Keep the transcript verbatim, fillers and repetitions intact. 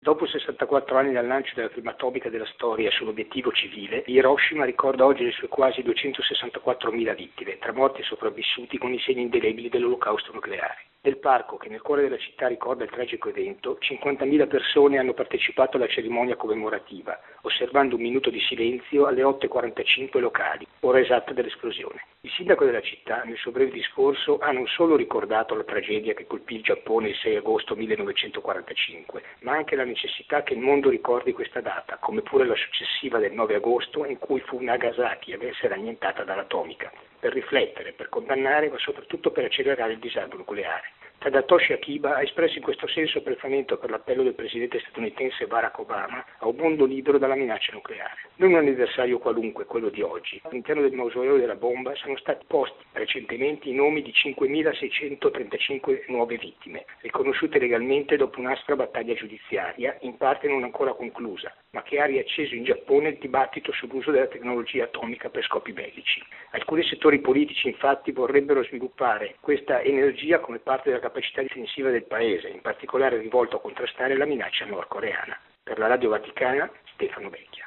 Dopo sessantaquattro anni dal lancio della prima atomica della storia sull'obiettivo civile, Hiroshima ricorda oggi le sue quasi duecentosessantaquattromila vittime, tra morti e sopravvissuti con i segni indelebili dell'olocausto nucleare. Nel parco, che nel cuore della città ricorda il tragico evento, cinquantamila persone hanno partecipato alla cerimonia commemorativa, osservando un minuto di silenzio alle otto e quarantacinque locali, ora esatta dell'esplosione. Il sindaco della città, nel suo breve discorso, ha non solo ricordato la tragedia che colpì il Giappone il sei agosto millenovecentoquarantacinque, ma anche la necessità che il mondo ricordi questa data, come pure la successiva del nove agosto, in cui fu Nagasaki ad essere annientata dall'atomica, per riflettere, per condannare, ma soprattutto per accelerare il disarmo nucleare. Tadatoshi Akiba ha espresso in questo senso apprezzamento per l'appello del presidente statunitense Barack Obama a un mondo libero dalla minaccia nucleare. Non un anniversario qualunque, quello di oggi. All'interno del mausoleo della bomba sono stati posti recentemente i nomi di cinquemilaseicentotrentacinque nuove vittime, riconosciute legalmente dopo un'aspra battaglia giudiziaria, in parte non ancora conclusa, ma che ha riacceso in Giappone il dibattito sull'uso della tecnologia atomica per scopi bellici. Alcuni settori politici infatti vorrebbero sviluppare questa energia come parte della capacità difensiva del paese, in particolare rivolto a contrastare la minaccia nordcoreana. Per la Radio Vaticana, Stefano Vecchia.